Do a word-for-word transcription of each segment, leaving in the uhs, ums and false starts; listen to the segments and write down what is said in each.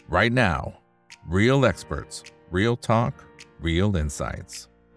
right now. Real experts, real talk, real insights.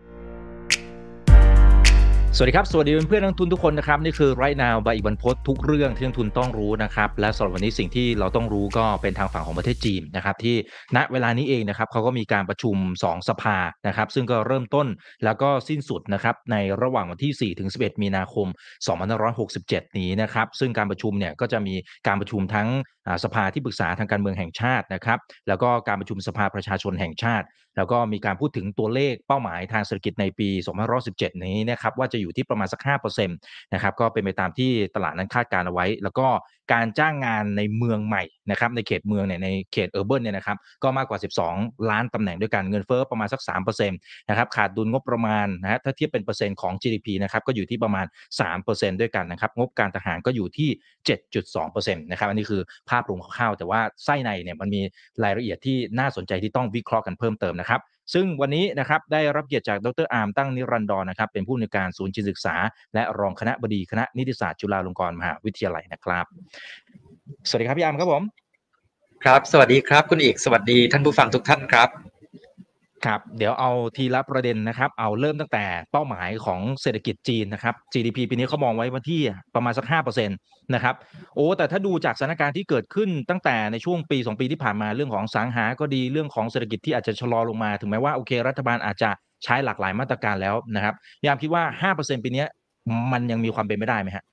สวัสดีครับสวัสดีเพื่อนๆนักลงทุนทุกคนนะครับนี่คือ Right Now บายอีกบรรพตทุกเรื่องที่นักลงทุนต้องรู้นะครับและสำหรับวันนี้สิ่งที่เราต้องรู้ก็เป็นทางฝั่งของประเทศจีนนะครับที่ณเวลานี้เองนะครับเขาก็มีการประชุมสองสภานะครับซึ่งก็เริ่มต้นแล้วก็สิ้นสุดนะครับในระหว่างวันที่สี่ถึงสิบเอ็ดมีนาคมสองพันห้าร้อยหกสิบเจ็ดนี้นะครับซึ่งการประชุมเนี่ยก็จะมีการประชุมทั้งสภาที่ปรึกษาทางการเมืองแห่งชาตินะครับแล้วก็การประชุมสภาประชาชนแห่งชาติแล้วก็มีการพูดถึงตัวเลขเป้าหมายทางเศรษฐกิจในปีสองพันห้าร้อยสิบเจ็ดนี้นะครับว่าจะอยู่ที่ประมาณสัก ห้าเปอร์เซ็นต์ นะครับก็เป็นไปตามที่ตลาดนั้นคาดการเอาไว้แล้วก็การจ้างงานในเมืองใหม่นะครับในเขตเมืองเนี่ยในเขตเออร์เบิร์นเนี่ยนะครับก็มากกว่าสิบสองล้านตำแหน่งด้วยกันเงินเฟ้อประมาณสัก สามเปอร์เซ็นต์ นะครับขาดดุลงบประมาณนะฮะถ้าเทียบเป็นเปอร์เซ็นต์ของ จี ดี พี นะครับก็อยู่ที่ประมาณ สามเปอร์เซ็นต์ ด้วยกันนะครับงบการทหารก็อยู่ที่ เจ็ดจุดสองเปอร์เซ็นต์ นะครับอันนี้คือภาพรวมคร่าวๆแต่ว่าไส้ในเนี่ยมันมีรายละเอียดที่น่าสนใจที่ต้องวิเคราะห์กันเพิ่มเติมนะครับซึ่งวันนี้นะครับได้รับเกียรติจากดรอาร์มตั้งนิรันดรนะครับเป็นผู้อำนวยการศูนย์จิตศึกษาและรองคณบดีคณะนิติศาสตร์จุฬาลงกรณ์มหาวิทยาลัยนะครับสวัสดีครับพี่อาร์มครับผมครับสวัสดีครับคุณเอกสวัสดีท่านผู้ฟังทุกท่านครับครับเดี๋ยวเอาทีละประเด็นนะครับเอาเริ่มตั้งแต่เป้าหมายของเศรษฐกิจจีนนะครับ จี ดี พี ปีนี้เขามองไว้วันที่ประมาณสัก ห้าเปอร์เซ็นต์ นะครับโอ้แต่ถ้าดูจากสถานการณ์ที่เกิดขึ้นตั้งแต่ในช่วงปีสองปีที่ผ่านมาเรื่องของสังหาก็ดีเรื่องของเศรษฐกิจที่อาจจะชะลอลงมาถึงแม้ว่าโอเครัฐบาลอาจจะใช้หลากหลายมาตรการแล้วนะครับยามคิดว่า ห้าเปอร์เซ็นต์ ปีนี้มันยังมีความเป็นไปได้ไหมฮะ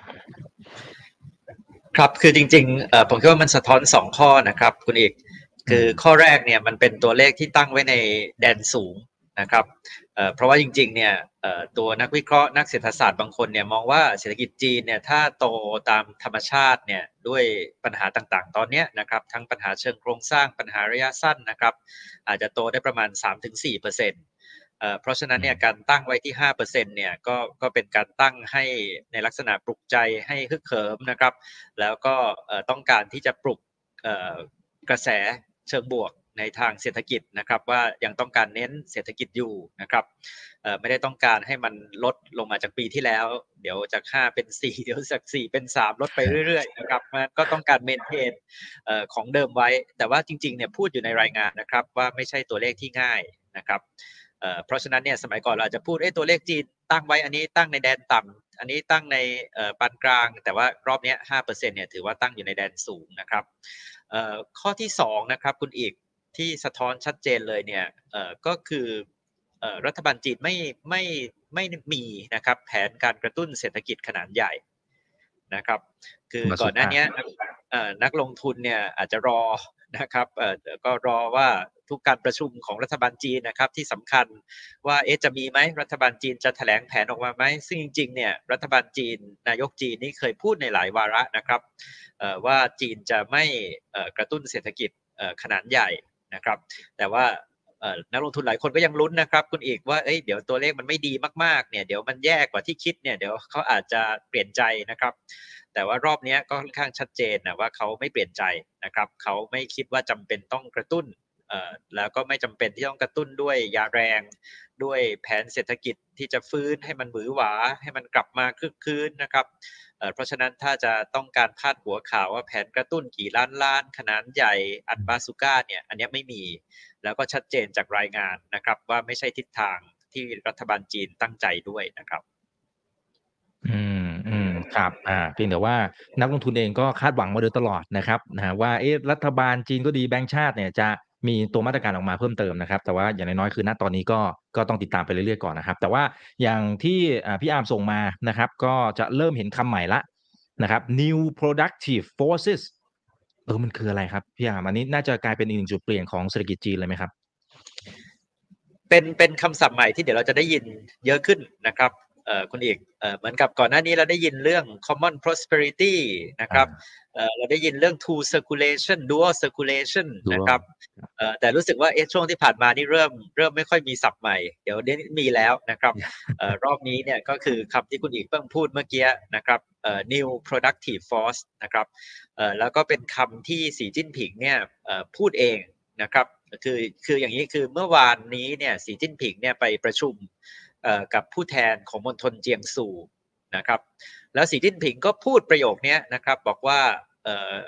ครับคือจริงๆเอ่อผมคิดว่ามันสะท้อนสองข้อนะครับคุณเอกคือข้อแรกเนี่ยมันเป็นตัวเลขที่ตั้งไว้ในแดนสูงนะครับเอ่อเพราะว่าจริงๆเนี่ยเอ่อตัวนักวิเคราะห์นักเศรษฐศาสตร์บางคนเนี่ยมองว่าเศรษฐกิจจีนเนี่ยถ้าโตตามธรรมชาติเนี่ยด้วยปัญหาต่างๆตอนนี้นะครับทั้งปัญหาเชิงโครงสร้างปัญหาระยะสั้นนะครับอาจจะโตได้ประมาณ สามถึงสี่เปอร์เซ็นต์ เอ่อเพราะฉะนั้นเนี่ยการตั้งไว้ที่ ห้าเปอร์เซ็นต์ เนี่ยก็ก็เป็นการตั้งให้ในลักษณะปลุกใจให้ฮึกเหิมนะครับแล้วก็เอ่อต้องการที่จะปลุกเอ่อกระแสเชิงบวกในทางเศรษฐกิจนะครับว่ายังต้องการเน้นเศรษฐกิจอยู่นะครับเอ่อไม่ได้ต้องการให้มันลดลงมาจากปีที่แล้วเดี๋ยวจากห้าเป็นสี่เดี๋ยวจากสี่เป็นสามลดไปเรื่อยๆนะครับมันก็ต้องการเมนเทนเอ่อของเดิมไว้แต่ว่าจริงๆเนี่ยพูดอยู่ในรายงานนะครับว่าไม่ใช่ตัวเลขที่ง่ายนะครับเอ่อเพราะฉะนั้นเนี่ยสมัยก่อนเราอาจจะพูดเอ้ตัวเลขจีนตั้งไว้อันนี้ตั้งในแดนต่ำอันนี้ตั้งในเอ่อปานกลางแต่ว่ารอบนี้ ห้าเปอร์เซ็นต์ เนี่ยถือว่าตั้งอยู่ในแดนสูงนะครับเอ่อข้อที่สองนะครับคุณอีกที่สะท้อนชัดเจนเลยเนี่ยเอ่อก็คือเอ่อรัฐบาลจีนไม่ไม่ไม่มีนะครับแผนการกระตุ้นเศรษฐกิจขนาดใหญ่นะครับคือก่อนหน้านี้เอ่อนักลงทุนเนี่ยอาจจะรอนะครับเอ่อก็รอว่าทุกการประชุมของรัฐบาลจีนนะครับที่สำคัญว่าเอ๊ะจะมีไหมรัฐบาลจีนจะแถลงแผนออกมาไหมซึ่งจริงๆเนี่ยรัฐบาลจีนนายกจีนนี่เคยพูดในหลายวาระนะครับเอ่อว่าจีนจะไม่เอ่อกระตุ้นเศรษฐกิจเอ่อขนาดใหญ่นะครับแต่ว่าเอ่อนักลงทุนหลายคนก็ยังลุ้นนะครับคุณอีกว่าเอ้ยเดี๋ยวตัวเลขมันไม่ดีมากๆเนี่ยเดี๋ยวมันแย่กว่าที่คิดเนี่ยเดี๋ยวเขาอาจจะเปลี่ยนใจนะครับแต่ว่ารอบนี้ก็ค่อนข้างชัดเจนนะว่าเขาไม่เปลี่ยนใจนะครับเขาไม่คิดว่าจำเป็นต้องกระตุ้นเอ่อแล้วก็ไม่จำเป็นที่ต้องกระตุ้นด้วยยาแรงด้วยแผนเศรษฐกิจที่จะฟื้นให้มันหวือหวาให้มันกลับมาคึกคืนนะครับเอ่อเพราะฉะนั้นถ้าจะต้องการพาดหัวข่าวว่าแผนกระตุ้นกี่ล้านล้านขนาดใหญ่อันบาซูก้าเนี่ยอันนี้ไม่มีแล้วก็ชัดเจนจากรายงานนะครับว่าไม่ใช่ทิศทางที่รัฐบาลจีนตั้งใจด้วยนะครับอืมอืมครับอ่าเพียงแต่ว่านักลงทุนเองก็คาดหวังมาโดยตลอดนะครับนะฮะว่าเอ๊ะรัฐบาลจีนก็ดีแบงก์ชาติเนี่ยจะมีตัวมาตรการออกมาเพิ่มเติมนะครับแต่ว่าอย่างน้อยๆคือณตอนนี้ก็ก็ต้องติดตามไปเรื่อยๆก่อนนะครับแต่ว่าอย่างที่อ่าพี่อาร์มส่งมานะครับก็จะเริ่มเห็นคำใหม่ละนะครับ new productive forces เออมันคืออะไรครับพี่อาร์มอันนี้น่าจะกลายเป็นอีกหนึ่งจุดเปลี่ยนของเศรษฐกิจจีนเลยไหมครับเป็นเป็นคำศัพท์ใหม่ที่เดี๋ยวเราจะได้ยินเยอะขึ้นนะครับเอ่อคุณเอกเอ่อเหมือนกับก่อนหน้านี้เราได้ยินเรื่อง common prosperity นะครับเอ่อเราได้ยินเรื่อง two circulation dual circulation นะครับเอ่อแต่รู้สึกว่าเอ๊ะช่วงที่ผ่านมานี่เริ่มเริ่มไม่ค่อยมีศัพท์ใหม่เดี๋ยวนี้มีแล้วนะครับเอ่อรอบนี้เนี่ยก็คือคำที่คุณเอกเพิ่งพูดเมื่อกี้นะครับเอ่อ new productive force นะครับเอ่อแล้วก็เป็นคำที่สีจิ้นผิงเนี่ยเอ่อพูดเองนะครับคือคืออย่างนี้คือเมื่อวานนี้เนี่ยสีจิ้นผิงเนี่ยไปประชุมกับผู้แทนของมณฑลเจียงซูนะครับแล้วสีจิ้นผิงก็พูดประโยคนี้นะครับบอกว่า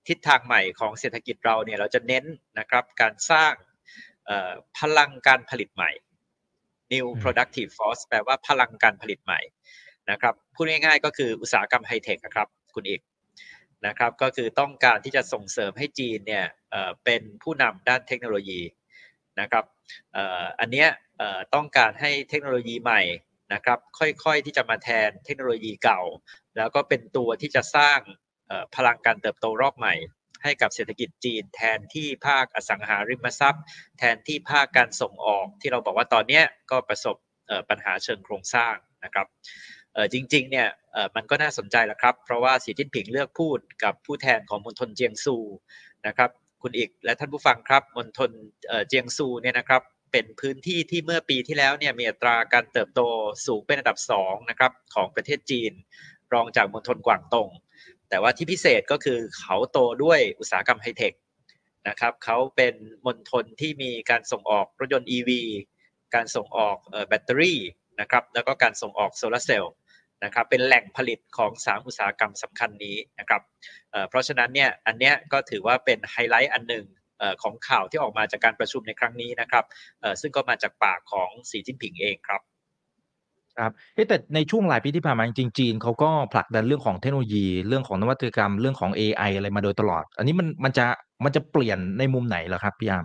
ทิศทางใหม่ของเศรษฐกิจเราเนี่ยเราจะเน้นนะครับการสร้างพลังการผลิตใหม่ new productive force แปลว่าพลังการผลิตใหม่นะครับพูดง่ายๆก็คืออุตสาหกรรมไฮเทคครับคุณเอกนะครับก็คือต้องการที่จะส่งเสริมให้จีนเนี่ยเป็นผู้นำด้านเทคโนโลยีนะครับอันเนี้ยต้องการให้เทคโนโลยีใหม่นะครับค่อยๆที่จะมาแทนเทคโนโลยีเก่าแล้วก็เป็นตัวที่จะสร้างพลังการเติบโตรอบใหม่ให้กับเศรษฐกิจจีนแทนที่ภาคอสังหาริมทรัพย์แทนที่ภาคการส่งออกที่เราบอกว่าตอนนี้ก็ประสบปัญหาเชิงโครงสร้างนะครับจริงๆเนี่ยมันก็น่าสนใจแหละครับเพราะว่าสีจิ้นผิงเลือกพูดกับผู้แทนของมณฑลเจียงซูนะครับคุณอีกและท่านผู้ฟังครับมณฑลเจียงซูเนี่ยนะครับเป็นพื้นที่ที่เมื่อปีที่แล้วเนี่ยมีอัตราการเติบโตสูงเป็นอันดับสองนะครับของประเทศจีนรองจากมณฑลกวางตงแต่ว่าที่พิเศษก็คือเขาโตด้วยอุตสาหกรรมไฮเทคนะครับเขาเป็นมณฑลที่มีการส่งออกรถยนต์ อี วี การส่งออกเอ่อแบตเตอรี่นะครับแล้วก็การส่งออกโซลาร์เซลล์นะครับเป็นแหล่งผลิตของสามอุตสาหกรรมสำคัญนี้นะครับเอ่อเพราะฉะนั้นเนี่ยอันเนี้ยก็ถือว่าเป็นไฮไลท์อันหนึ่งเอ่อของข่าวที่ออกมาจากการประชุมในครั้งนี้นะครับเอ่อซึ่งก็มาจากปากของสีจิ้นผิงเองครับครับแต่ในช่วงหลายปีที่ผ่านมาจริงๆจีนเขาก็ผลักดันเรื่องของเทคโนโลยีเรื่องของนวัตกรรมเรื่องของเอไออะไรมาโดยตลอดอันนี้มันมันจะมันจะเปลี่ยนในมุมไหนเหรอครับพี่อาร์ม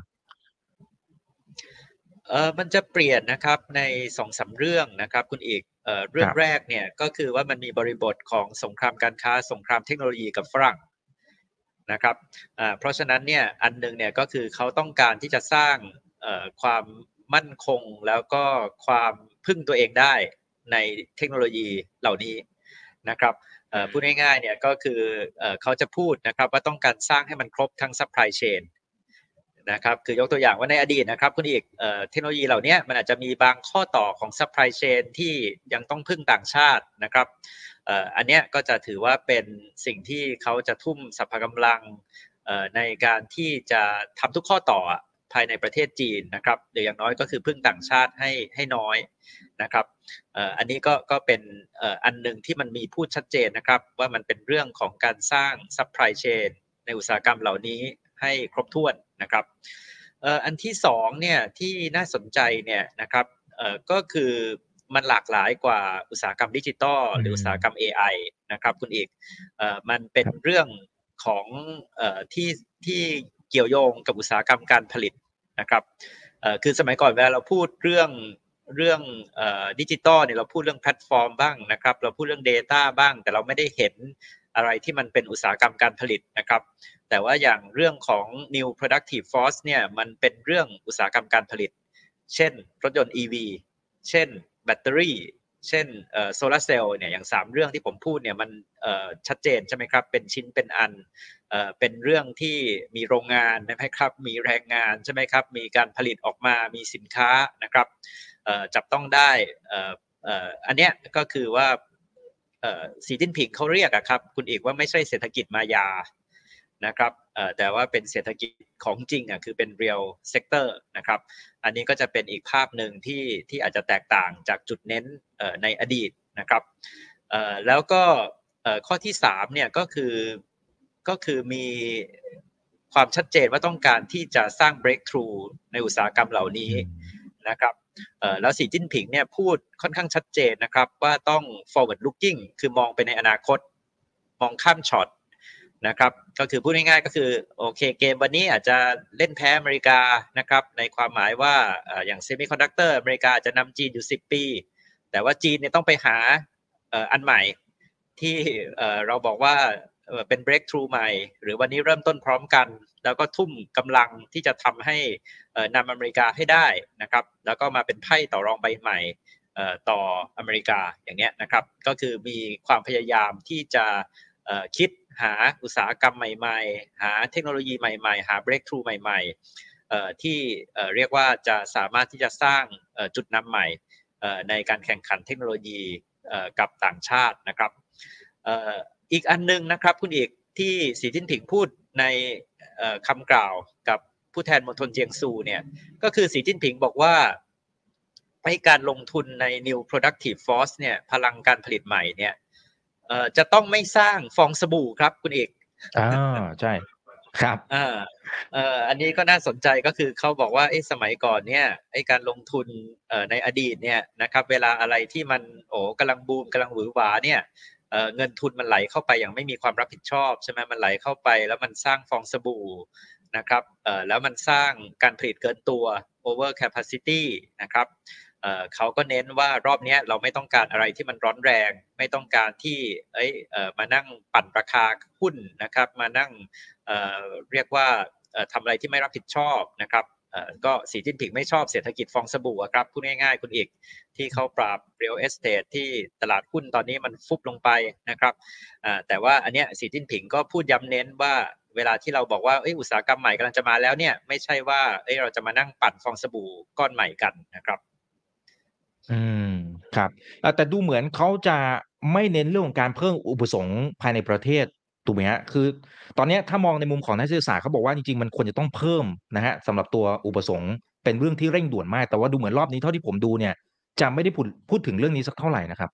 เอ่อมันจะเปลี่ยนนะครับใน สองถึงสาม เรื่องนะครับคุณเอกเอ่อเรื่องแรกเนี่ยก็คือว่ามันมีบริบทของสงครามการค้าสงครามเทคโนโลยีกับฝรั่งนะครับอ่าเพราะฉะนั้นเนี่ยอันนึงเนี่ยก็คือเขาต้องการที่จะสร้างเอ่อความมั่นคงแล้วก็ความพึ่งตัวเองได้ในเทคโนโลยีเหล่านี้นะครับเอ่อพูดง่ายๆเนี่ยก็คือเอ่อเขาจะพูดนะครับว่าต้องการสร้างให้มันครบทั้ง supply chainนะครับคือยกตัวอย่างว่าในอดีตนะครับคุณอีกเอ่อเทคโนโลยีเหล่านี้มันอาจจะมีบางข้อต่อของ supply chain ที่ยังต้องพึ่งต่างชาตินะครับเอ่ออันเนี้ยก็จะถือว่าเป็นสิ่งที่เขาจะทุ่มสรรพกำลังเอ่อในการที่จะทำทุกข้อต่อภายในประเทศจีนนะครับหรืออย่างน้อยก็คือพึ่งต่างชาติให้ให้น้อยนะครับเอ่ออันนี้ก็ก็เป็นเอ่ออันหนึ่งที่มันมีพูดชัดเจนนะครับว่ามันเป็นเรื่องของการสร้าง supply chain ในอุตสาหกรรมเหล่านี้ให้ครบถ้วนนะครับเอ่ออันที่สองเนี่ยที่น่าสนใจเนี่ยนะครับเอ่อก็คือมันหลากหลายกว่าอุตสาหกรรมดิจิตอลหรืออุตสาหกรรม เอ ไอ นะครับคุณเอกเอ่อมันเป็นเรื่องของเอ่อที่ที่เกี่ยวโยงกับอุตสาหกรรมการผลิตนะครับเอ่อคือสมัยก่อนเวลาเราพูดเรื่องเรื่องเอ่อดิจิตอลเนี่ยเราพูดเรื่องแพลตฟอร์มบ้างนะครับเราพูดเรื่อง data บ้างแต่เราไม่ได้เห็นอะไรที่มันเป็นอุตสาหกรรมการผลิตนะครับแต่ว่าอย่างเรื่องของ new productive force เนี่ยมันเป็นเรื่องอุตสาหกรรมการผลิตเช่นรถยนต์ อี วี เช่นแบตเตอรี่เช่นเอ่อโซลาร์เซลล์เนี่ยอย่างสามเรื่องที่ผมพูดเนี่ยมันเอ่อชัดเจนใช่ไหมครับเป็นชิ้นเป็นอันเอ่อเป็นเรื่องที่มีโรงงานนะครับมีแรงงานใช่ไหมครับมีการผลิตออกมามีสินค้านะครับเอ่อจับต้องได้เอ่อเอ่ออันเนี้ยก็คือว่าเอ่อสีจิ้นผิงเขาเรียกอะครับคุณเอกว่าไม่ใช่เศรษฐกิจมายานะครับเอ่อแต่ว่าเป็นเศรษฐกิจของจริงอ่ะคือเป็น real sector นะครับอันนี้ก็จะเป็นอีกภาพหนึ่งที่ที่อาจจะแตกต่างจากจุดเน้นเอ่อในอดีตนะครับเอ่อแล้วก็เอ่อข้อที่สามเนี่ยก็คือก็คือมีความชัดเจนว่าต้องการที่จะสร้าง breakthrough ในอุตสาหกรรมเหล่านี้นะครับเอ่อแล้วสีจิ้นผิงเนี่ยพูดค่อนข้างชัดเจนนะครับว่าต้อง forward looking คือมองไปในอนาคตมองข้ามช็อตนะครับก็คือพูดง่ายๆก็คือโอเคเกมวันนี้อาจจะเล่นแพ้อเมริกานะครับในความหมายว่าอย่างเซมิคอนดักเตอร์อเมริกาจะนำจีนอยู่สิบปีแต่ว่าจีนเนี่ยต้องไปหาอันใหม่ที่เราบอกว่าเป็น breakthrough ใหม่หรือวันนี้เริ่มต้นพร้อมกันแล้วก็ทุ่มกำลังที่จะทำให้นำอเมริกาให้ได้นะครับแล้วก็มาเป็นไพ่ต่อรองใบใหม่ต่ออเมริกาอย่างเงี้ยนะครับก็คือมีความพยายามที่จะคิดหาอุตสาหกรรมใหม่ๆหาเทคโนโลยีใหม่ๆหา breakthrough ใหม่ๆที่เรียกว่าจะสามารถที่จะสร้างจุดนำใหม่ในการแข่งขันเทคโนโลยีกับต่างชาตินะครับอีกอันนึงนะครับคุณเอกที่สีจิ้นผิงพูดในคำกล่าวกับผู้แทนมณฑลเจียงซูเนี่ยก็คือสีจิ้นผิงบอกว่าให้การลงทุนใน new productive force เนี่ยพลังการผลิตใหม่เนี่ยจะต้องไม่สร้างฟองสบู่ครับคุณเอกอาใช่ครับอาเอ่ออันนี้ก็น่าสนใจก็คือเขาบอกว่าเอ๊ะสมัยก่อนเนี่ยไอ้การลงทุนเอ่อในอดีตเนี่ยนะครับเวลาอะไรที่มันโอ้โฮกำลังบูมกำลังหวือหวาเนี่ยเอ่อเงินทุนมันไหลเข้าไปอย่างไม่มีความรับผิดชอบใช่ไหมมันไหลเข้าไปแล้วมันสร้างฟองสบู่นะครับเอ่อแล้วมันสร้างการผลิตเกินตัว over capacity นะครับเอ่อเขาก็เน้นว่ารอบเนี้ยเราไม่ต้องการอะไรที่มันร้อนแรงไม่ต้องการที่เฮ้ยเอ่อมานั่งปั่นราคาหุ้นนะครับมานั่ง เอ่อเรียกว่าเอ่อทำอะไรที่ไม่รับผิดชอบนะครับเอ่อก็สีจิ้นผิงไม่ชอบเศรษฐกิจฟองสบู่อะครับพูดง่ายๆคุณเอกที่เขาปราบ real estate ที่ตลาดหุ้นตอนนี้มันฟุบลงไปนะครับอ่าแต่ว่าอันเนี้ยสีจิ้นผิงก็พูดย้ำเน้นว่าเวลาที่เราบอกว่าเอ้ยอุตสาหกรรมใหม่กำลังจะมาแล้วเนี่ยไม่ใช่ว่าเอ้ยเราจะมานั่งปั่นฟองสบู่ก้อนใหม่กันนะครับอืมครับเอ่อแต่ดูเหมือนเขาจะไม่เน้นเรื่องของการเพิ่มอุปสงค์ภายในประเทศถูกไหมครับคือตอนเนี้ยถ้ามองในมุมของนักเศรษฐศาสตร์เขาบอกว่าจริงๆมันควรจะต้องเพิ่มนะครับสำหรับตัวอุปสงค์เป็นเรื่องที่เร่งด่วนมากแต่ว่าดูเหมือนรอบนี้เท่าที่ผมดูเนี่ยจะไม่ได้พูดพูดถึงเรื่องนี้สักเท่าไรนะครับ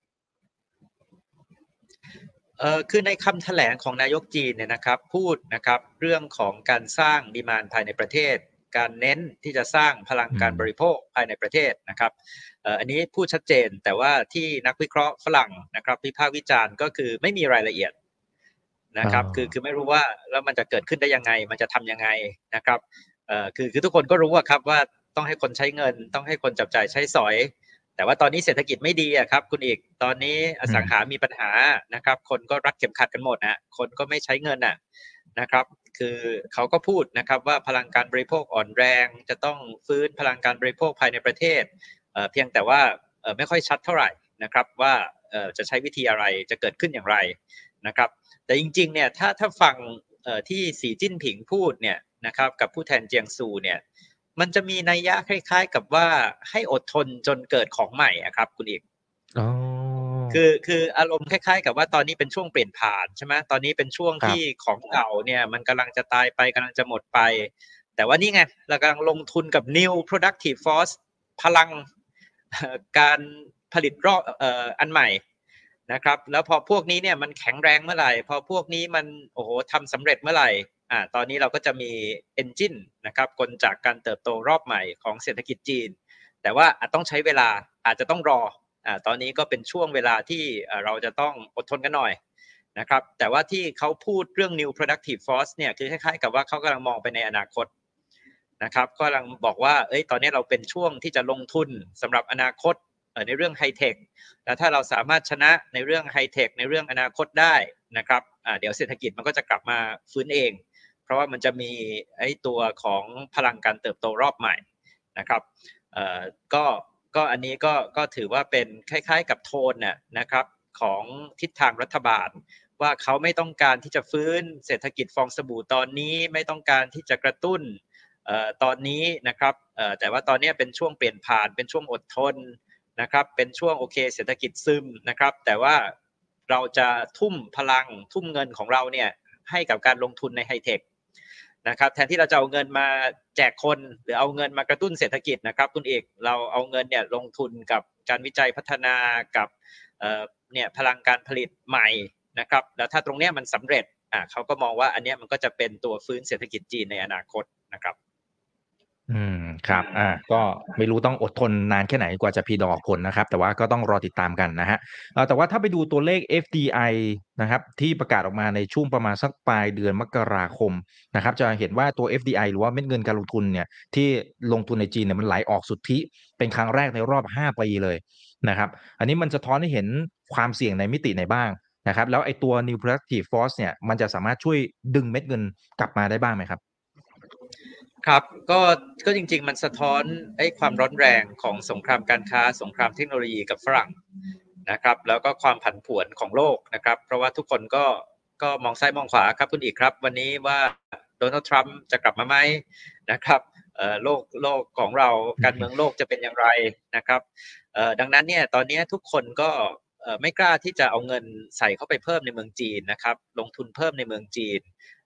เอ่อคือในคำแถลงของนายกจีนเนี่ยนะครับพูดนะครับเรื่องของการสร้างดีมานด์ภายในประเทศการเน้นที่จะสร้างพลังอืมการบริโภคภายในประเทศนะครับเอ่ออันนี้พูดชัดเจนแต่ว่าที่นักวิเคราะห์ฝรั่งนะครับวิพากษ์วิจารณ์ก็คือไม่มีรายละเอียดอนะครับคือคือาไม่รู้ว่าแล้วมันจะเกิดขึ้นได้ยังไงมันจะทำยังไงนะครับเอ่อคือคือทุกคนก็รู้อะครับว่าต้องให้คนใช้เงินต้องให้คนจับจ่ายใช้สอย แต่ว่าตอนนี้เศรษฐกิจไม่ดีอะครับคุณเอกตอนนี้อสังหาอืมมีปัญหานะครับคนก็รัดเข็มขัดกันหมดอะคนก็ไม่ใช้เงินอะนะครับคือเขาก็พูดนะครับว่าพลังการบริโภคอ่อนแรงจะต้องฟื้นพลังการบริโภคภายในประเทศเอ่อเพียงแต่ว่าเอ่อไม่ค่อยชัดเท่าไรนะครับว่าเอ่อจะใช้วิธีอะไรจะเกิดขึ้นอย่างไรนะครับแต่จริงๆเนี่ยถ้าถ้าฟังเอ่อที่สีจิ้นผิงพูดเนี่ยนะครับกับผู้แทนเจียงซูเนี่ย มันจะมีนัยยะคล้ายๆกับว่าให้อดทนจนเกิดของใหม่อะครับคุณเอกอ๋อคือคืออารมณ์คล้ายๆกับว่าตอนนี้เป็นช่วงเปลี่ยนผ่านใช่ไหมตอนนี้เป็นช่วงที่ครับของเก่าเนี่ยมันกำลังจะตายไปกำลังจะหมดไปแต่ว่านี่ไงเรากำลังลงทุนกับ New Productive Force พลังเอ่อการผลิตรอบเอ่ออันใหม่นะครับแล้วพอพวกนี้เนี่ยมันแข็งแรงเมื่อไหร่พอพวกนี้มันโอ้โฮทำสำเร็จเมื่อไหร่ อ่าตอนนี้เราก็จะมี Engine นะครับกลจากการเติบโตรอบใหม่ของเศรษฐกิจจีนแต่ว่าอาจต้องใช้เวลาอาจจะต้องรออ่าตอนนี้ก็เป็นช่วงเวลาที่เอ่อเราจะต้องอดทนกันหน่อยนะครับแต่ว่าที่เขาพูดเรื่อง New Productive Force เนี่ยคือคล้ายๆกับว่าเขากำลังมองไปในอนาคตนะครับก็กำลังบอกว่าเฮ้ยตอนนี้เราเป็นช่วงที่จะลงทุนสำหรับอนาคตเอ่อในเรื่องไฮเทคแล้วถ้าเราสามารถชนะในเรื่องไฮเทคในเรื่องอนาคตได้นะครับอ่าเดี๋ยวเศรษฐกิจมันก็จะกลับมาฟื้นเอง เพราะว่ามันจะมีไอ้ตัวของพลังการเติบโตรอบใหม่นะครับเอ่อก็ก็อันนี้ก็ก็ถือว่าเป็นคล้ายๆกับโทนน่ะนะครับของทิศทางรัฐบาลว่าเขาไม่ต้องการที่จะฟื้นเศรษฐกิจฟองสบู่ตอนนี้ไม่ต้องการที่จะกระตุ้นเอ่อตอนนี้นะครับเอ่อแต่ว่าตอนนี้เป็นช่วงเปลี่ยนผ่านเป็นช่วงอดทนนะครับเป็นช่วงโอเคเศรษฐกิจซึมนะครับแต่ว่าเราจะทุ่มพลังทุ่มเงินของเราเนี่ยให้กับการลงทุนในไฮเทค นะครับแทนที่เราจะเอาเงินมาแจกคนหรือเอาเงินมากระตุ้นเศรษฐกิจนะครับคุณเอกเราเอาเงินเนี่ยลงทุนกับการวิจัยพัฒนากับเอ่อเนี่ยพลังการผลิตใหม่นะครับแล้วถ้าตรงเนี้ยมันสำเร็จอ่าเขาก็มองว่าอันเนี้ยมันก็จะเป็นตัวฟื้นเศรษฐกิจจีนในอนาคตนะครับอืมครับอาก็ไม่รู้ต้องอดทนนานแค่ไหนกว่าจะพลีดอกออกผลนะครับแต่ว่าก็ต้องรอติดตามกันนะครับเอ่อแต่ว่าถ้าไปดูตัวเลข เอฟ ดี ไอ นะครับที่ประกาศออกมาในช่วงประมาณสักปลายเดือนมกราคมนะครับจะเห็นว่าตัว เอฟ ดี ไอ หรือว่าเม็ดเงินการลงทุนเนี่ยที่ลงทุนในจีนเนี่ยมันไหลออกสุทธิเป็นครั้งแรกในรอบห้าปีเลยนะครับอันนี้มันสะท้อนให้เห็นความเสี่ยงในมิติไหนบ้างนะครับแล้วไอ้ตัว New Productive Force เนี่ยมันจะสามารถช่วยดึงเม็ดเงินกลับมาได้บ้างไหมครับครับก็ก็จริงๆมันสะท้อนไอ้ความร้อนแรงของสงครามการค้าสงครามเทคโนโลยีกับฝรั่งนะครับแล้วก็ความผันผวนของโลกนะครับเพราะว่าทุกคนก็ก็มองซ้ายมองขวาครับคุณอีกครับวันนี้ว่าโดนัลด์ทรัมป์จะกลับมาไหมนะครับเอ่อโลกโลกของเราการเมืองโลกจะเป็นอย่างไรนะครับเอ่อดังนั้นเนี่ยตอนนี้ทุกคนก็เอ่อไม่กล้าที่จะเอาเงินใส่เข้าไปเพิ่มในเมืองจีนนะครับลงทุนเพิ่มในเมืองจีน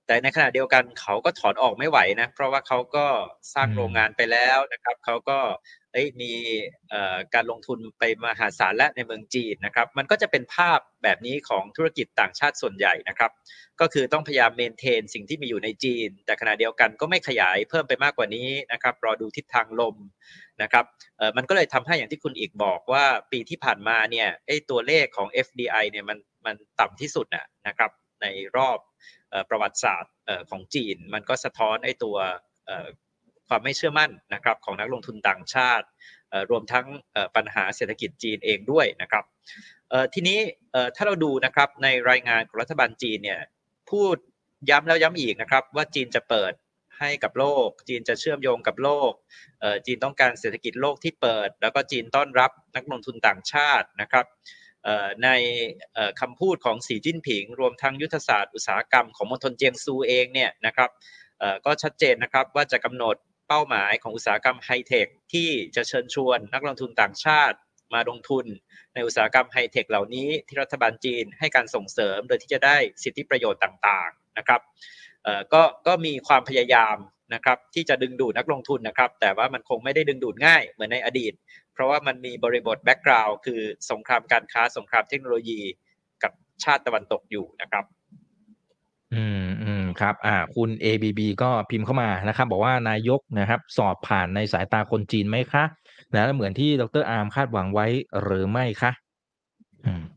แต่ในขณะเดียวกันเขาก็ถอนออกไม่ไหวนะเพราะว่าเขาก็สร้างโรงงานไปแล้วนะครับเขาก็มีการลงทุนไปมหาศาลและในเมืองจีนนะครับมันก็จะเป็นภาพแบบนี้ของธุรกิจต่างชาติส่วนใหญ่นะครับก็คือต้องพยายามเมนเทนสิ่งที่มีอยู่ในจีนแต่ขณะเดียวกันก็ไม่ขยายเพิ่มไปมากกว่านี้นะครับรอดูทิศทางลมนะครับเอ่อมันก็เลยทำให้อย่างที่คุณอีกบอกว่าปีที่ผ่านมาเนี่ยไอ้ตัวเลขของ เอฟ ดี ไอ เนี่ยมันมันต่ำที่สุดนะนะครับในรอบเอ่อประวัติศาสตร์เอ่อของจีนมันก็สะท้อนไอ้ตัวเอ่อความไม่เชื่อมั่นนะครับของนักลงทุนต่างชาติรวมทั้งปัญหาเศรษฐกิจจีนเองด้วยนะครับทีนี้ถ้าเราดูนะครับในรายงานของรัฐบาลจีนเนี่ยพูดย้ำแล้วย้ำอีกนะครับว่าจีนจะเปิดให้กับโลกจีนจะเชื่อมโยงกับโลกจีนต้องการเศรษฐกิจโลกที่เปิดแล้วก็จีนต้อนรับนักลงทุนต่างชาตินะครับในคำพูดของสีจิ้นผิงรวมทั้งยุทธศาสตร์อุตสาหกรรมของมณฑลเจียงซูเองเนี่ยนะครับก็ชัดเจนนะครับว่าจะกำหนดเป้าหมายของอุตสาหกรรมไฮเทคที่จะเชิญชวนนักลงทุนต่างชาติมาลงทุนในอุตสาหกรรมไฮเทคเหล่านี้ที่รัฐบาลจีนให้การส่งเสริมโดยที่จะได้สิทธิประโยชน์ต่างๆนะครับก็ก็มีความพยายามนะครับที่จะดึงดูดนักลงทุนนะครับแต่ว่ามันคงไม่ได้ดึงดูดง่ายเหมือนในอดีตเพราะว่ามันมีบริบทแบ็กกราวด์คือสงครามการค้าสงครามเทคโนโลยีกับชาติตะวันตกอยู่นะครับอืมอืมครับอ่าคุณ เอ บี บี ก็พิมพ์เข้ามานะครับบอกว่านายกนะครับสอบผ่านในสายตาคนจีนไหมคะนะเหมือนที่ดรอาร์มคาดหวังไว้หรือไม่คะอืม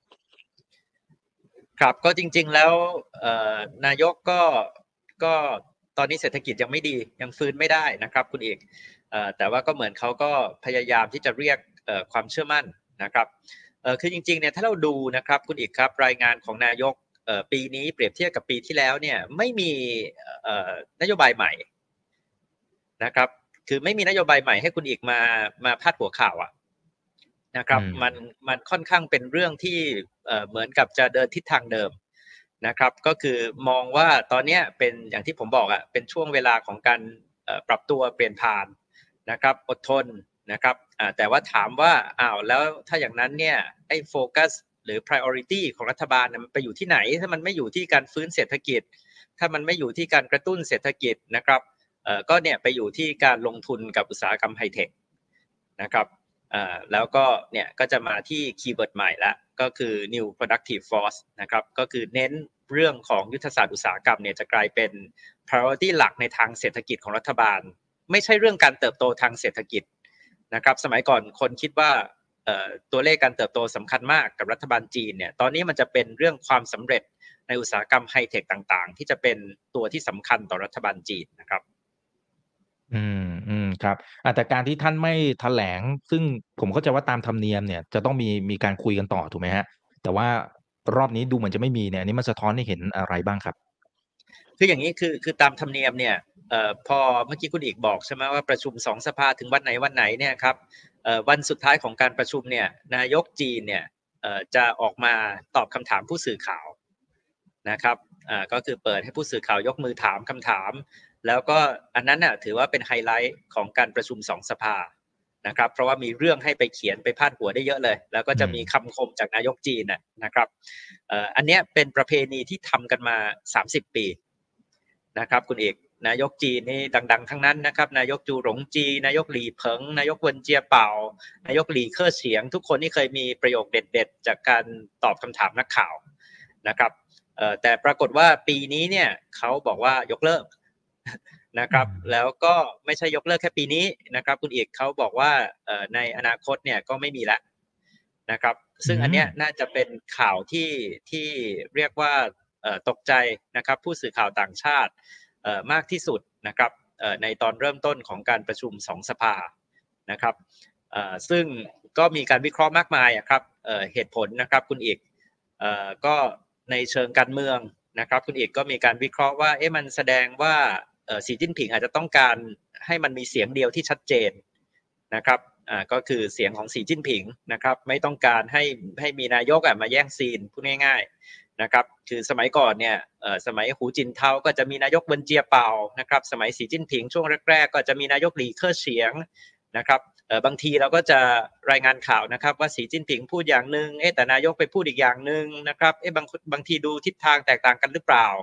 ครับก็จริงๆแล้วนายกก็ก็ตอนนี้เศรษฐกิจยังไม่ดียังฟื้นไม่ได้นะครับคุณเอกแต่ว่าก็เหมือนเขาก็พยายามที่จะเรียกความเชื่อมั่นนะครับคือจริงๆเนี่ยถ้าเราดูนะครับคุณเอกครับรายงานของนายกปีนี้เปรียบเทียบกับปีที่แล้วเนี่ยไม่มีนโยบายใหม่นะครับคือไม่มีนโยบายใหม่ให้คุณเอกมามาพาดหัวข่าวอ่ะนะครับมันมันค่อนข้างเป็นเรื่องที่เหมือนกับจะเดินทิศทางเดิมนะครับก็คือมองว่าตอนนี้เป็นอย่างที่ผมบอกอ่ะเป็นช่วงเวลาของการปรับตัวเปลี่ยนผ่านนะครับอดทนนะครับแต่ว่าถามว่าอ้าวแล้วถ้าอย่างนั้นเนี่ยไอ้โฟกัสหรือ priority ของรัฐบาลมันไปอยู่ที่ไหนถ้ามันไม่อยู่ที่การฟื้นเศรษฐกิจถ้ามันไม่อยู่ที่การกระตุ้นเศรษฐกิจนะครับก็เนี่ยไปอยู่ที่การลงทุนกับอุตสาหกรรมไฮเทคนะครับแล้วก็เนี่ยก็จะมาที่คีย์เวิร์ดใหม่ละก็คือ new productive force นะครับก็คือเน้นเรื่องของยุทธศาสตร์อุตสาหกรรมเนี่ยจะกลายเป็น priority หลักในทางเศรษฐกิจของรัฐบาลไม่ใช่เรื่องการเติบโตทางเศรษฐกิจนะครับสมัยก่อนคนคิดว่าตัวเลขการเติบโตสำคัญมากกับรัฐบาลจีนเนี่ยตอนนี้มันจะเป็นเรื่องความสำเร็จในอุตสาหกรรมไฮเทคต่างๆที่จะเป็นตัวที่สำคัญต่อรัฐบาลจีนนะครับอืมอืมครับแต่การที่ท่านไม่แถลงซึ่งผมเข้าใจว่าตามธรรมเนียมเนี่ยจะต้องมีมีการคุยกันต่อถูกไหมฮะแต่ว่ารอบนี้ดูเหมือนจะไม่มีเนี่ยอันนี้มันสะท้อนให้เห็นอะไรบ้างครับคืออย่างนี้คือคือตามธรรมเนียมเนี่ยเอ่อพอเมื่อกี้คุณอีกบอกใช่ไหมว่าประชุมสองสภาถึงวันไหนวันไหนเนี่ยครับเอ่อวันสุดท้ายของการประชุมเนี่ยนายกจีนเนี่ยเอ่อจะออกมาตอบคำถามผู้สื่อข่าวนะครับอ่าก็คือเปิดให้ผู้สื่อข่าวยกมือถามคำถามแล้วก็อันนั้นน่ะถือว่าเป็นไฮไลท์ของการประชุมสองสภานะครับเพราะว่ามีเรื่องให้ไปเขียนไปพาดหัวได้เยอะเลยแล้วก็จะมีคำคมจากนายกจีนนะครับเอ่ออันนี้เป็นประเพณีที่ทำกันมาสามสิบปีนะครับคุณเอกนายกจีนนี่ดังๆทั้งนั้นนะครับนายกจูหลงจีนายกหลี่เผิงนายกเวินเจียเป่านายกหลี่เค่อเฉียงทุกคนนี่เคยมีประโยคเด็ดๆจากการตอบคำถามนักข่าวนะครับเอ่อแต่ปรากฏว่าปีนี้เนี่ยเขาบอกว่ายกเลิกนะครับแล้วก็ไม่ใช่ยกเลิกแค่ปีนี้นะครับคุณเอกเขาบอกว่าเอ่อในอนาคตเนี่ยก็ไม่มีแล้วนะครับซึ่งอันเนี้ยน่าจะเป็นข่าวที่ที่เรียกว่าตกใจนะครับผู้สื่อข่าวต่างชาติมากที่สุดนะครับในตอนเริ่มต้นของการประชุมสองสภานะครับซึ่งก็มีการวิเคราะห์มากมายครับเหตุผลนะครับคุณเอกก็ในเชิงการเมืองนะครับคุณเอกก็มีการวิเคราะห์ว่าเอ๊ะมันแสดงว่าสีจิ้นผิงอาจจะต้องการให้มันมีเสียงเดียวที่ชัดเจนนะครับก็คือเสียงของสีจิ้นผิงนะครับไม่ต้องการให้ให้มีนายกมาแย่งซีนพูดง่ายๆนะครับคือสมัยก่อนเนี่ยสมัยหูจินเทาก็จะมีนายกเวินเจียเป่านะครับสมัยสีจิ้นผิงช่วงแรกๆก็จะมีนายกหลี่เค่อเฉียงนะครับบางทีเราก็จะรายงานข่าวนะครับว่าสีจิ้นผิงพูดอย่างนึงเอ๊ะแต่นายกไปพูดอีกอย่างนึงนะครับเอ๊ะบางบางทีดูทิศทางแตกต่างกันหรือเปล่า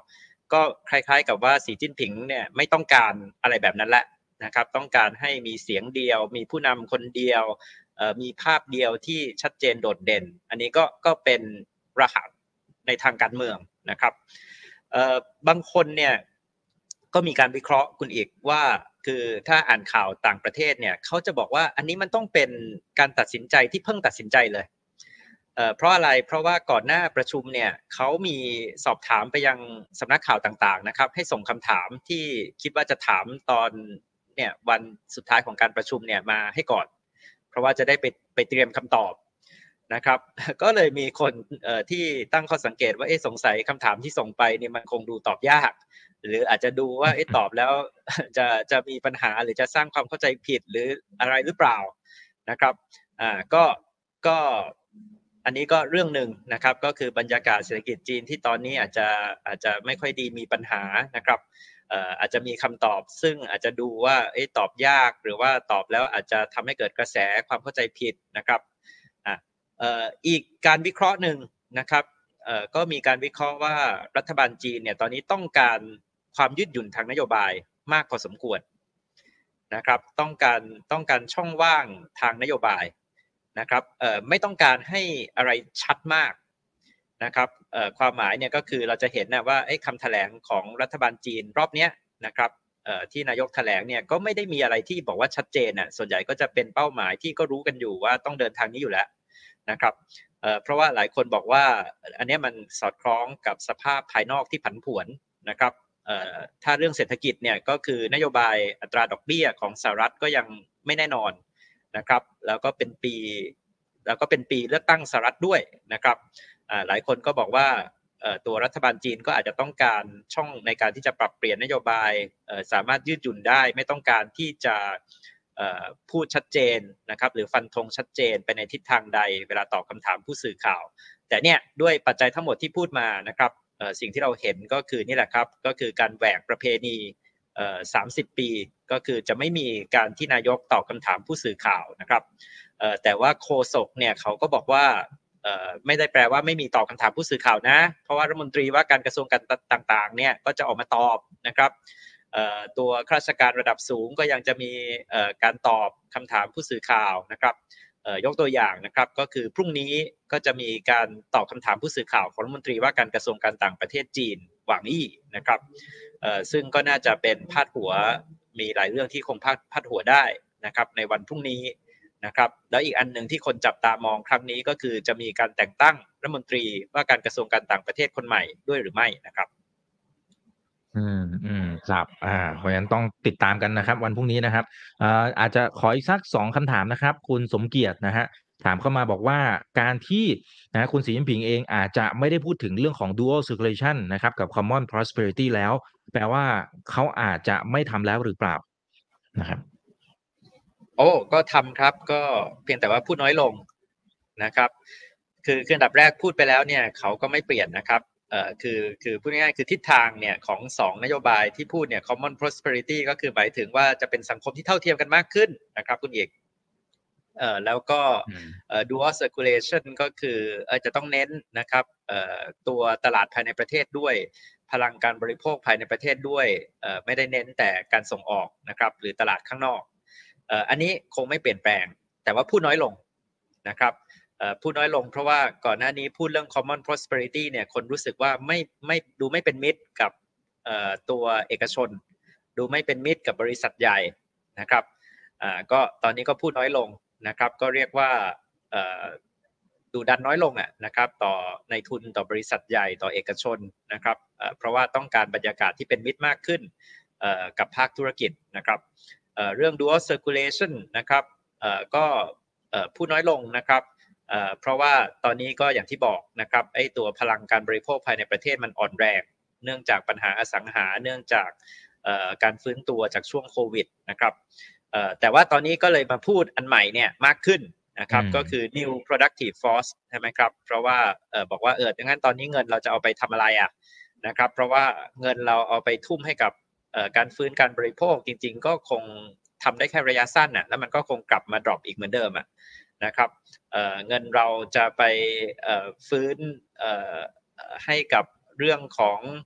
ก็คล้ายๆกับว่าสีจิ้นผิงเนี่ยไม่ต้องการอะไรแบบนั้นแหละนะครับต้องการให้มีเสียงเดียวมีผู้นำคนเดียวมีภาพเดียวที่ชัดเจนโดดเด่นอันนี้ก็ก็เป็นรหัสในทางการเมืองนะครับบางคนเนี่ยก็มีการวิเคราะห์คุณอีกว่าคือถ้าอ่านข่าวต่างประเทศเนี่ยเขาจะบอกว่าอันนี้มันต้องเป็นการตัดสินใจที่เพิ่งตัดสินใจเลยเอ่อเพราะอะไรเพราะว่าก่อนหน้าประชุมเนี่ยเขามีสอบถามไปยังสำนักข่าวต่างๆนะครับให้ส่งคำถามที่คิดว่าจะถามตอนเนี่ยวันสุดท้ายของการประชุมเนี่ยมาให้ก่อนเพราะว่าจะได้ไปไปเตรียมคำตอบนะครับก็เลยมีคนเอ่อที่ตั้งข้อสังเกตว่าเอ๊ะสงสัยคำถามที่ส่งไปเนี่ยมันคงดูตอบยากหรืออาจจะดูว่าเอ๊ะตอบแล้วจะจะมีปัญหาหรือจะสร้างความเข้าใจผิดหรืออะไรหรือเปล่านะครับอ่าก็ก็อันนี้ก็เรื่องหนึ่งนะครับก็คือบรรยากาศเศรษฐกิจจีนที่ตอนนี้อาจจะอาจจะไม่ค่อยดีมีปัญหานะครับเอ่ออาจจะมีคำตอบซึ่งอาจจะดูว่าเอ๊ะตอบยากหรือว่าตอบแล้วอาจจะทำให้เกิดกระแสความเข้าใจผิดนะครับอ่ะเอ่ออีกการวิเคราะห์หนึ่งนะครับเอ่อก็มีการวิเคราะห์ว่ารัฐบาลจีนเนี่ยตอนนี้ต้องการความยืดหยุ่นทางนโยบายมากพอสมควรนะครับต้องการต้องการช่องว่างทางนโยบายนะครับเอ่อไม่ต้องการให้อะไรชัดมากนะครับเอ่อความหมายเนี่ยก็คือเราจะเห็นนะว่าไอ้คำแถลงของรัฐบาลจีนรอบเนี้ยนะครับเอ่อที่นายกแถลงเนี่ยก็ไม่ได้มีอะไรที่บอกว่าชัดเจนน่ะส่วนใหญ่ก็จะเป็นเป้าหมายที่ก็รู้กันอยู่ว่าต้องเดินทางนี้อยู่แล้วนะครับเอ่อเพราะว่าหลายคนบอกว่าอันนี้มันสอดคล้องกับสภาพภายนอกที่ผันผวนนะครับเอ่อถ้าเรื่องเศรษฐกิจเนี่ยก็คือนโยบายอัตราดอกเบี้ยของสหรัฐก็ยังไม่แน่นอนนะครับแล้วก็เป็นปีแล้วก็เป็นปีเลือกตั้งสหรัฐด้วยนะครับหลายคนก็บอกว่าตัวรัฐบาลจีนก็อาจจะต้องการช่องในการที่จะปรับเปลี่ยนนโยบายสามารถยืดหยุ่นได้ไม่ต้องการที่จะพูดชัดเจนนะครับหรือฟันธงชัดเจนไปในทิศทางใดเวลาตอบคำถามผู้สื่อข่าวแต่เนี่ยด้วยปัจจัยทั้งหมดที่พูดมานะครับสิ่งที่เราเห็นก็คือนี่แหละครับก็คือการแหวกประเพณีสามสิบปีก็คือจะไม่มีการที่นายกตอบคำถามผู้สื่อข่าวนะครับแต่ว่าโฆษกเนี่ยเขาก็บอกว่าไม่ได้แปลว่าไม่มีตอบคำถามผู้สื่อข่าวนะเพราะว่ารัฐมนตรีว่าการกระทรวงการต่างๆเนี่ยก็จะออกมาตอบนะครับตัวข้าราชการระดับสูงก็ยังจะมีการตอบคำถามผู้สื่อข่าวนะครับยกตัวอย่างนะครับก็คือพรุ่งนี้ก็จะมีการตอบคำถามผู้สื่อข่าวของรัฐมนตรีว่าการกระทรวงการต่างประเทศจีนหวังอี้นะครับซึ่งก็น่าจะเป็นพาดหัวมีหลายเรื่องที่คงพาดพาดหัวได้นะครับในวันพรุ่งนี้นะครับแล้วอีกอันหนึ่งที่คนจับตามองครั้งนี้ก็คือจะมีการแต่งตั้งรัฐมนตรีว่าการกระทรวงการต่างประเทศคนใหม่ด้วยหรือไม่นะครับอืมอืมครับอ่าเพราะฉะนั้นต้องติดตามกันนะครับวันพรุ่งนี้นะครับอ่าอาจจะขออีกสักสองคำถามนะครับคุณสมเกียรตินะฮะถามเข้ามาบอกว่าการที่นะคุณสีจิ้นผิงเองอาจจะไม่ได้พูดถึงเรื่องของ dual circulation นะครับกับ common prosperity แล้วแปลว่าเขาอาจจะไม่ทำแล้วหรือเปล่านะครับโอ้ก็ทำครับก็เพียงแต่ว่าพูดน้อยลงนะครับคือคืออันดับแรกพูดไปแล้วเนี่ยเขาก็ไม่เปลี่ยนนะครับเอ่อคือคือพูดง่ายๆคือทิศทางเนี่ยของสองนโยบายที่พูดเนี่ย common prosperity ก็คือหมายถึงว่าจะเป็นสังคมที่เท่าเทียมกันมากขึ้นนะครับคุณเอกเอ่อแล้วก็เอ่อ dual circulation ก็คือเอ่อจะต้องเน้นนะครับเอ่อตัวตลาดภายในประเทศด้วยพลังการบริโภคภายในประเทศด้วยเอ่อไม่ได้เน้นแต่การส่งออกนะครับหรือตลาดข้างนอกเอ่ออันนี้คงไม่เปลี่ยนแปลงแต่ว่าพูดน้อยลงนะครับเอ่อพูดน้อยลงเพราะว่าก่อนหน้านี้พูดเรื่อง common prosperity เนี่ยคนรู้สึกว่าไม่ไม่ดูไม่เป็นมิตรกับเอ่อตัวเอกชนดูไม่เป็นมิตรกับบริษัทใหญ่นะครับอ่าก็ตอนนี้ก็พูดน้อยลงนะครับก็เรียกว่าเอ่อดูดันน้อยลงอ่ะนะครับต่อในทุนต่อบริษัทใหญ่ต่อเอกชนนะครับเอ่อเพราะว่าต้องการบรรยากาศที่เป็นมิตรมากขึ้นเอ่อกับภาคธุรกิจนะครับเอ่อเรื่อง dual circulation นะครับเอ่อก็เอ่อพูดน้อยลงนะครับเอ่อเพราะว่าตอนนี้ก็อย่างที่บอกนะครับไอ้ตัวพลังการบริโภคภายในประเทศมันอ่อนแรงเนื่องจากปัญหาอสังหาเนื่องจากเอ่อการฟื้นตัวจากช่วงโควิดนะครับเอ่อแต่ว่าตอนนี้ก็เลยมาพูดอันใหม่เนี่ยมากขึ้นนะครับก็คือ new productive force ใช่ไหมครับเพราะว่าเอ่อบอกว่าเออดังนั้นตอนนี้เงินเราจะเอาไปทำอะไรอ่ะนะครับเพราะว่าเงินเราเอาไปทุ่มให้กับเอ่อการฟื้นการบริโภคจริงๆก็คงทำได้แค่ระยะสั้นน่ะแล้วมันก็คงกลับมา drop อีกเหมือนเดิมอ่ะนะครับเอ่อเงินเราจะไปเอ่อฟื้นเอ่อให้กับเรื่องของ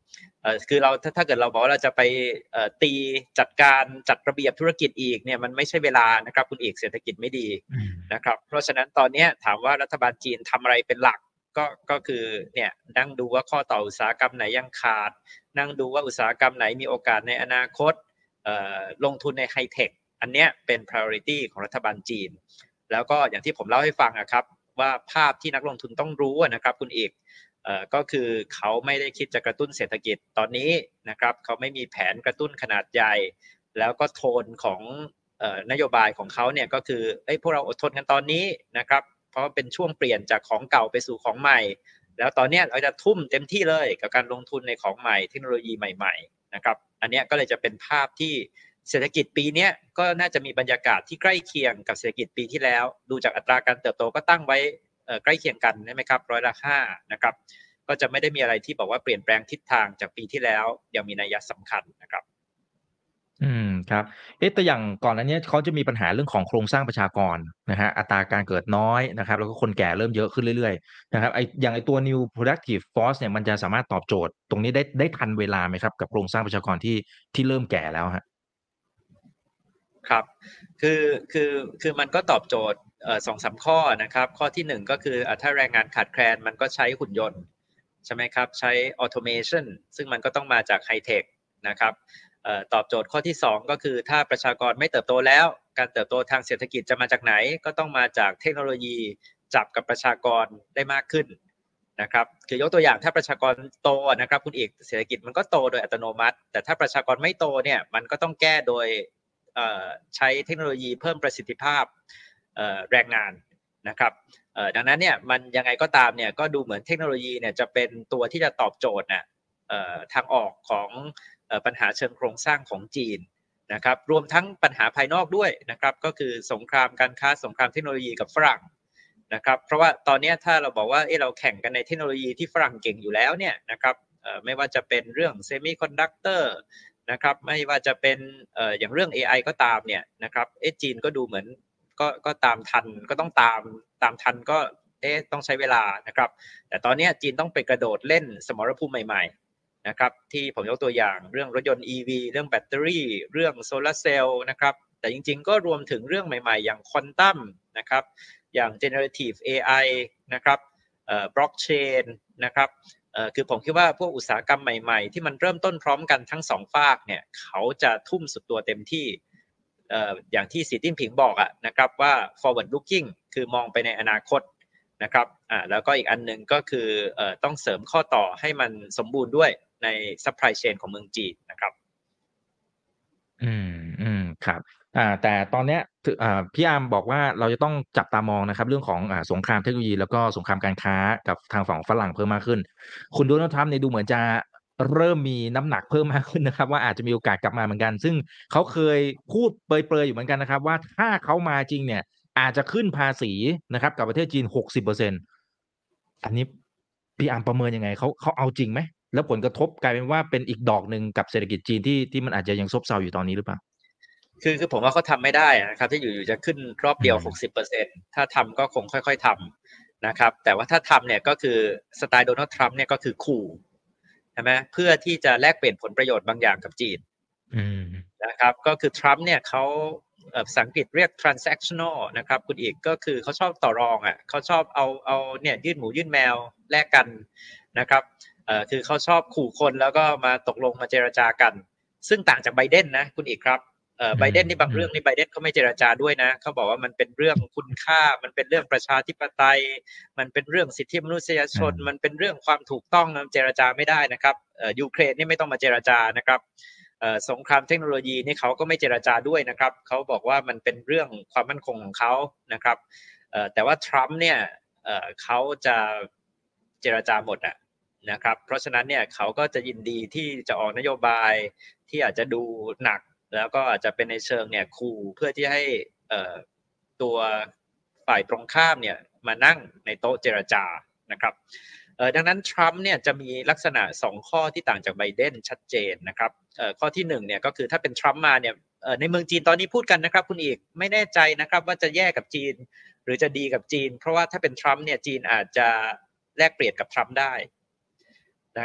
เอ่อคือเราถ้าถ้าเกิดเราบอกว่าเราจะไปเอ่อตีจัดการจัดระเบียบธุรกิจอีกเนี่ยมันไม่ใช่เวลานะครับคุณเอกเศรษฐกิจไม่ดีนะครับเพราะฉะนั้นตอนนี้ถามว่ารัฐบาลจีนทำอะไรเป็นหลักก็ก็คือเนี่ยนั่งดูว่าข้อต่ออุตสาหกรรมไหนยังขาดนั่งดูว่าอุตสาหกรรมไหนมีโอกาสในอนาคตเอ่อลงทุนในไฮเทคอันเนี้ยเป็น priority ของรัฐบาลจีนแล้วก็อย่างที่ผมเล่าให้ฟังนะครับว่าภาพที่นักลงทุนต้องรู้นะครับคุณเอกเอ่อก็คือเขาไม่ได้คิดจะกระตุ้นเศรษฐกิจตอนนี้นะครับเขาไม่มีแผนกระตุ้นขนาดใหญ่แล้วก็โทนของเอ่อนโยบายของเขาเนี่ยก็คือเอ้ยพวกเราอดทนกันตอนนี้นะครับเพราะเป็นช่วงเปลี่ยนจากของเก่าไปสู่ของใหม่แล้วตอนนี้เราจะทุ่มเต็มที่เลยกับการลงทุนในของใหม่เทคโนโลยีใหม่ๆนะครับอันนี้ก็เลยจะเป็นภาพที่เศรษฐกิจปีนี้ก็น่าจะมีบรรยากาศที่ใกล้เคียงกับเศรษฐกิจปีที่แล้วดูจากอัตราการเติบโตก็ตั้งไว้ใกล้เคียงกันใช่ไหมครับร้อยละห้านะครับก็จะไม่ได้มีอะไรที่บอกว่าเปลี่ยนแปลงทิศทางจากปีที่แล้วยังมีนัยสำคัญนะครับอืมครับเอ๊ะแต่อย่างก่อนหน้านี้เขาจะมีปัญหาเรื่องของโครงสร้างประชากรนะฮะอัตราการเกิดน้อยนะครับแล้วก็คนแก่เริ่มเยอะขึ้นเรื่อยๆนะครับไอ้อย่างไอ้ตัว New Productive Force เนี่ยมันจะสามารถตอบโจทย์ตรงนี้ได้ได้ทันเวลาไหมครับกับโครงสร้างประชากรที่ที่เริ่มแก่แล้วฮะครับคือคือคือมันก็ตอบโจทย์เอ่อสองสามข้อนะครับข้อที่หนึ่งก็คือถ้าแรงงานขาดแคลนมันก็ใช้หุ่นยนต์ใช่ไหมครับใช้ automation ซึ่งมันก็ต้องมาจากไฮเทคนะครับเอ่อตอบโจทย์ข้อที่สองก็คือถ้าประชากรไม่เติบโตแล้วการเติบโตทางเศรษฐกิจจะมาจากไหนก็ต้องมาจากเทคโนโลยีจับกับประชากรได้มากขึ้นนะครับคือยกตัวอย่างถ้าประชากรโตนะครับคุณเอกเศรษฐกิจมันก็โตโดยอัตโนมัติแต่ถ้าประชากรไม่โตเนี่ยมันก็ต้องแก้โดยใช้เทคโนโลยีเพิ่มประสิทธิภาพแรงงานนะครับดังนั้นเนี่ยมันยังไงก็ตามเนี่ยก็ดูเหมือนเทคโนโลยีเนี่ยจะเป็นตัวที่จะตอบโจทย์นะทางออกของปัญหาเชิงโครงสร้างของจีนนะครับรวมทั้งปัญหาภายนอกด้วยนะครับก็คือสงครามการค้าสงครามเทคโนโลยีกับฝรั่งนะครับเพราะว่าตอนนี้ถ้าเราบอกว่าเออเราแข่งกันในเทคโนโลยีที่ฝรั่งเก่งอยู่แล้วเนี่ยนะครับไม่ว่าจะเป็นเรื่องเซมิคอนดักเตอร์นะครับไม่ว่าจะเป็นเอ่ออย่างเรื่อง เอ ไอ ก็ตามเนี่ยนะครับเอ๊ะจีนก็ดูเหมือนก็ก็ตามทันก็ต้องตามตามทันก็เอ๊ะต้องใช้เวลานะครับแต่ตอนนี้จีนต้องไปกระโดดเล่นสมรภูมิใหม่ๆนะครับที่ผมยกตัวอย่างเรื่องรถยนต์ อี วี เรื่องแบตเตอรี่เรื่องโซลาร์เซลล์นะครับแต่จริงๆก็รวมถึงเรื่องใหม่ๆอย่างควอนตัมนะครับอย่าง generative เอ ไอ นะครับเอ่อบล็อกเชนนะครับเอ่อคือผมคิดว่าพวกอุตสาหกรรมใหม่ๆที่มันเริ่มต้นพร้อมกันทั้งสองฝากเนี่ยเขาจะทุ่มสุดตัวเต็มที่เอ่ออย่างที่สีจิ้นผิงบอกอะนะครับว่า forward looking คือมองไปในอนาคตนะครับอ่าแล้วก็อีกอันนึงก็คือเอ่อต้องเสริมข้อต่อให้มันสมบูรณ์ด้วยใน supply chain ของเมืองจีนนะครับอืมอืมครับอ่าแต่ตอนเนี้ยถอ่าพี่อาร์มบอกว่าเราจะต้องจับตามองนะครับเรื่องของอ่าสงครามเทคโนโลยีแล้วก็สงครามการค้ากับทางฝั่งฝรั่งเพิ่มมากขึ้นคุณโดนัลด์ทรัมป์เนี่ยดูเหมือนจะเริ่มมีน้ำหนักเพิ่มมากขึ้นนะครับว่าอาจจะมีโอกาสกลับมาเหมือนกันซึ่งเขาเคยพูดเปรยๆอยู่เหมือนกันนะครับว่าถ้าเขามาจริงเนี่ยอาจจะขึ้นภาษีนะครับกับประเทศจีนหกสิบเปอร์เซ็นต์อร์เซ็นต์อันนี้พี่อาร์มประเมินยังไงเขาเขาเอาจริงไหมแล้วผลกระทบกลายเป็นว่าเป็นอีกดอกหนึ่งกับเศรษฐกิจจีนที่ที่มันอาจจะยังซบเซาอยู่ตอนนี้หรือเปล่าคือคือผมว่าเขาทำไม่ได้นะครับที่อยู่ๆจะขึ้นรอบเดียวอืมหกสิบเปอร์เซ็นต์ ถ้าทำก็คงค่อยๆทำนะครับแต่ว่าถ้าทำเนี่ยก็คือสไตล์โดนัลด์ทรัมป์เนี่ยก็คือขู่ใช่ไหมเพื่อที่จะแลกเปลี่ยนผลประโยชน์บางอย่างกับจีนอืมนะครับก็คือทรัมป์เนี่ยเขาเอ่อภาษาอังกฤษเรียก transactional นะครับคุณอีกก็คือเขาชอบต่อรองอ่ะเขาชอบเอาเอาเนี่ยยื่นหมูยื่นแมวแลกกันนะครับเอ่อคือเขาชอบขู่คนแล้วก็มาตกลงมาเจรจากันซึ่งต่างจากไบเดนนะคุณอีกครับเอ่อไบเดนนี่บางเรื่องนี่ไบเดนเขาไม่เจรจาด้วยนะเขาบอกว่ามันเป็นเรื่องคุณค่ามันเป็นเรื่องประชาธิปไตยมันเป็นเรื่องสิทธิมนุษยชนมันเป็นเรื่องความถูกต้องนะเจรจาไม่ได้นะครับเอ่อยูเครนนี่ไม่ต้องมาเจรจานะครับสงครามเทคโนโลยีนี่เขาก็ไม่เจรจาด้วยนะครับเขาบอกว่ามันเป็นเรื่องความมั่นคงของเขานะครับแต่ว่าทรัมป์เนี่ยเขาจะเจรจาหมดอะนะครับเพราะฉะนั้นเนี่ยเขาก็จะยินดีที่จะออกนโยบายที่อาจจะดูหนักแล้วก็อาจจะเป็นในเชิงเนี่ยขู่เพื่อที่ให้ตัวฝ่ายตรงข้ามเนี่ยมานั่งในโต๊ะเจรจานะครับดังนั้นทรัมป์เนี่ยจะมีลักษณะสองข้อที่ต่างจากไบเดนชัดเจนนะครับข้อที่หนึ่งเนี่ยก็คือถ้าเป็นทรัมป์มาเนี่ยในเมืองจีนตอนนี้พูดกันนะครับคุณอีกไม่แน่ใจนะครับว่าจะแย่กับจีนหรือจะดีกับจีนเพราะว่าถ้าเป็นทรัมป์เนี่ยจีนอาจจะแลกเปลี่ยนกับทรัมป์ได้นะครับ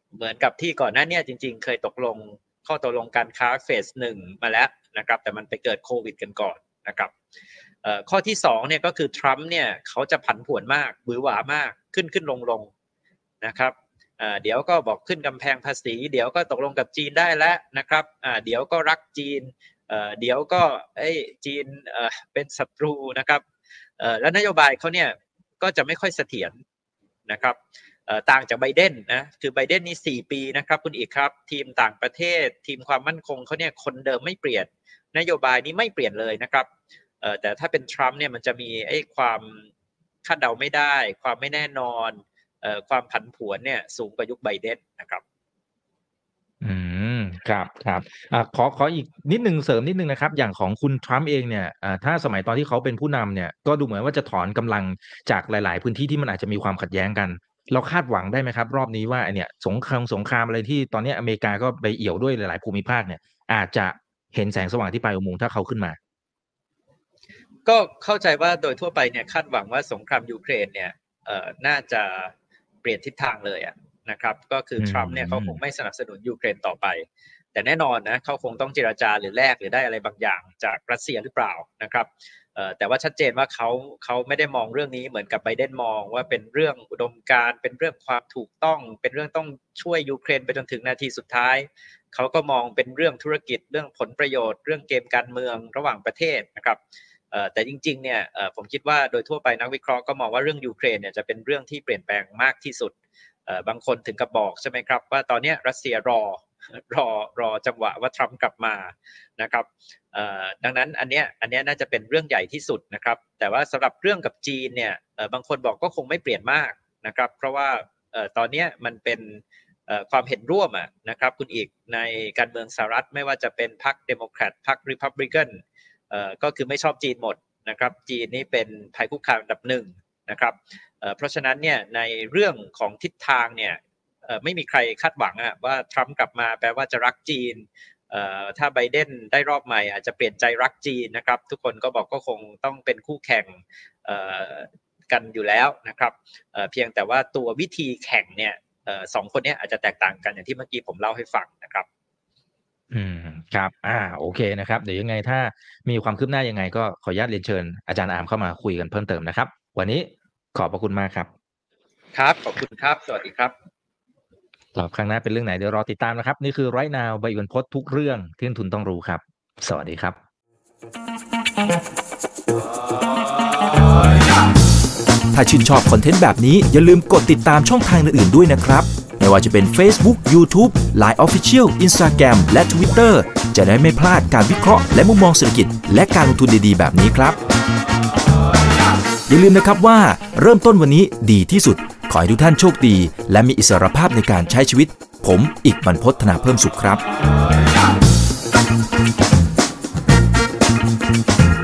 เหมือนกับที่ก่อนหน้านี้จริงๆเคยตกลงข้อตกลงการค้าเฟสหนึ่งมาแล้วนะครับแต่มันไปเกิดโควิดกันก่อนนะครับข้อที่สองเนี่ยก็คือทรัมป์เนี่ยเขาจะผันผวนมากบื้อหวามากขึ้นขึ้นลงลงนะครับเดี๋ยวก็บอกขึ้นกำแพงภาษีเดี๋ยวก็ตกลงกับจีนได้แล้วนะครับเดี๋ยวก็รักจีนเดี๋ยวก็ไอ้จีนเป็นศัตรูนะครับแล้วนโยบายเขาเนี่ยก็จะไม่ค่อยเสถียรนะครับต่างจากไบเดนนะคือไบเดนนี่สี่ปีนะครับคุณอีกครับทีมต่างประเทศทีมความมั่นคงเขาเนี่ยคนเดิมไม่เปลี่ยนนโยบายนี้ไม่เปลี่ยนเลยนะครับแต่ถ้าเป็นทรัมป์เนี่ยมันจะมีไอ้ความคาดเดาไม่ได้ความไม่แน่นอนความผันผวนเนี่ยสูงกว่ายุคไบเดนนะครับอืมครับครับอ่าขอขออีกนิดนึงเสริมนิดนึงนะครับอย่างของคุณทรัมป์เองเนี่ยอ่าถ้าสมัยตอนที่เขาเป็นผู้นำเนี่ยก็ดูเหมือนว่าจะถอนกำลังจากหลายๆพื้นที่ที่มันอาจจะมีความขัดแย้งกันเราคาดหวังได้ไหมครับรอบนี้ว่าเนี่ยสงครามสงครามอะไรที่ตอนนี้อเมริกาก็ไปเอี่ยวด้วยหลายๆภูมิภาคเนี่ยอาจจะเห็นแสงสว่างที่ปลายอุโมงค์ถ้าเขาขึ้นมาก็เข้าใจว่าโดยทั่วไปเนี่ยคาดหวังว่าสงครามยูเครนเนี่ยเอ่อน่าจะเปลี่ยนทิศทางเลยอ่ะนะครับก็คือทรัมป์เนี่ยเขาคงไม่สนับสนุนยูเครนต่อไปแต่แน่นอนนะเขาคงต้องเจรจาหรือแลกหรือได้อะไรบางอย่างจากรัสเซียหรือเปล่านะครับเอ่อแต่ว่าชัดเจนว่าเขาเขาไม่ได้มองเรื่องนี้เหมือนกับไบเดนมองว่าเป็นเรื่องอุดมการณ์เป็นเรื่องความถูกต้องเป็นเรื่องต้องช่วยยูเครนไปจนถึงนาทีสุดท้ายเขาก็มองเป็นเรื่องธุรกิจเรื่องผลประโยชน์เรื่องเกมการเมืองระหว่างประเทศนะครับแต่จริงๆเนี่ยผมคิดว่าโดยทั่วไปนักวิเคราะห์ก็มองว่าเรื่องยูเครนเนี่ยจะเป็นเรื่องที่เปลี่ยนแปลงมากที่สุดบางคนถึงกับบอกใช่ไหมครับว่าตอนนี้รัสเซียรอรอรอจังหวะว่าทรัมป์กลับมานะครับดังนั้นอันเนี้ยอันเนี้ยน่าจะเป็นเรื่องใหญ่ที่สุดนะครับแต่ว่าสำหรับเรื่องกับจีนเนี่ยบางคนบอกก็คงไม่เปลี่ยนมากนะครับเพราะว่าตอนนี้มันเป็นความเห็นร่วมนะครับคุณอีกในการเมืองสหรัฐไม่ว่าจะเป็นพรรคเดโมแครตพรรครีพับลิกันก็คือไม่ชอบจีนหมดนะครับจีนนี่เป็นภัยคุกคามอันดับหนึ่งนะครับเพราะฉะนั้นเนี่ยในเรื่องของทิศทางเนี่ยไม่มีใครคาดหวังว่าทรัมป์กลับมาแปลว่าจะรักจีนถ้าไบเดนได้รอบใหม่อาจจะเปลี่ยนใจรักจีนนะครับทุกคนก็บอกก็คงต้องเป็นคู่แข่งกันอยู่แล้วนะครับเพียงแต่ว่าตัววิธีแข่งเนี่ยสองคนนี้อาจจะแตกต่างกันอย่างที่เมื่อกี้ผมเล่าให้ฟังนะครับอืมครับอ่าโอเคนะครับเดี๋ยวยังไงถ้ามีความคืบหน้ายังไงก็ขออนุญาตเรียนเชิญอาจารย์อาร์มเข้ามาคุยกันเพิ่มเติมนะครับวันนี้ขอบพระคุณมากครับครับขอบคุณครับสวัสดีครับรอบครั้งหน้าเป็นเรื่องไหนเดี๋ยวรอติดตามนะครับนี่คือ Right Now ใบอิวันพจน์ทุกเรื่องที่นักทุนต้องรู้ครับสวัสดีครับถ้าชื่นชอบคอนเทนต์แบบนี้อย่าลืมกดติดตามช่องทางอื่นๆด้วยนะครับไม่ว่าจะเป็น Facebook, YouTube, ไลน์ Official, Instagram และ Twitter จะได้ไม่พลาดการวิเคราะห์และมุมมองเศรษฐกิจและการลงทุนดีๆแบบนี้ครับอย่าลืมนะครับว่าเริ่มต้นวันนี้ดีที่สุดขอให้ทุกท่านโชคดีและมีอิสรภาพในการใช้ชีวิตผมอีกบรรพต ธนาเพิ่มสุขครับ